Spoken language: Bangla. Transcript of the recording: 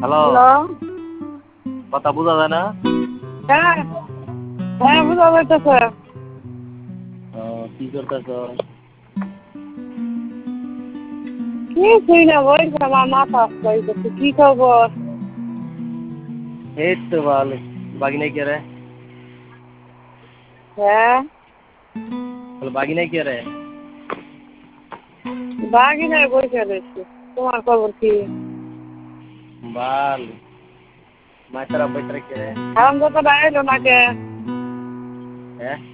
Hello, hello. কথা বোঝা যায় না? হ্যাঁ, হ্যাঁ বুঝা যাইতেছে। কি করতেছ? কিছুই না, বলছি আমার মাথা আসতে। কি খবর? এই তো ভালো। বাগিনা কে রে? হ্যাঁ, বাগিনা কে রে? বাগি নাই, বসে রয়েছি। তোমার খবর কি? ভালো। মাইতারা পয়তারা কে রে? এখন তো এলো না কে? হ্যাঁ?